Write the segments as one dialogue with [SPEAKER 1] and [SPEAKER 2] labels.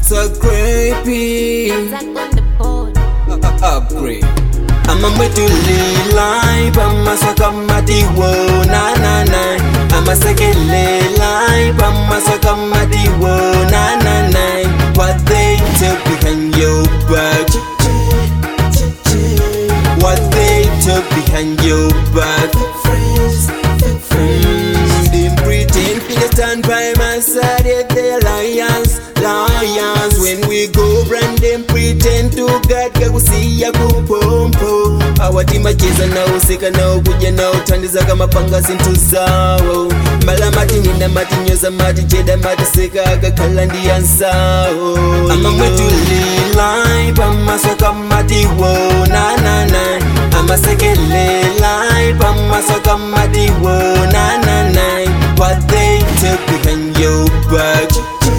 [SPEAKER 1] so creepy. Upgrade. I'm a medulli life, I'm a sakamati wo na na na. I'm a second life, I'm a sakamati wo na na na. What they took behind your back, what they took behind your back. They pretend they stand by my side, yet they're liars, liars. When we go brand them pretend to God, go see ya kupompo. Awatima cheza na usika na ukuja na utandiza kama panga sintu zao. Mbala mati nina mati nyoza mati cheda mati seka akakala ndiya nzao. Ama mwetu lilai pama soka mati wo na na na. Ama seke lilai pama soka mati wo na na na. What they took behind your back,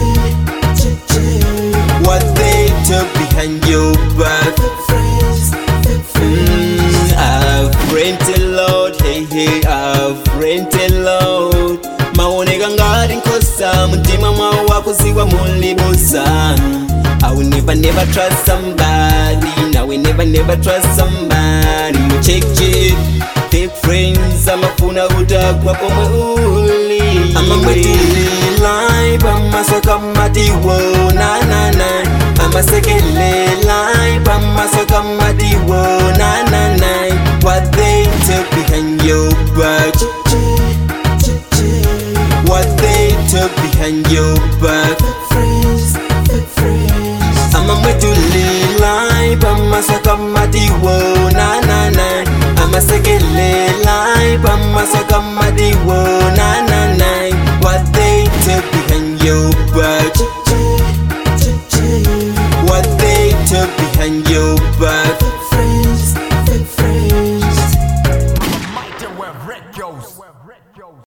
[SPEAKER 1] what they took behind your back. I've rented Lord, hey hey, I've rented Lord. Maoneka ngati nkosa mtima mwawo wakuziwa mulibosa. I will never trust somebody. I will never trust somebody. Check fake friends, amafuna utakwa pomwe uli. I'm a medulli life, I'm a sakamati wo na na na. I'm a second life, I'm a sakamati wo na na na. What they took behind your back, what they took behind your back. I'm a medulli life, I'm a sakamati wo na na na. I'm a second life, I'm a sakamati wo na na na. What they took behind your back, what they took behind your back.
[SPEAKER 2] Might and wear red ghosts.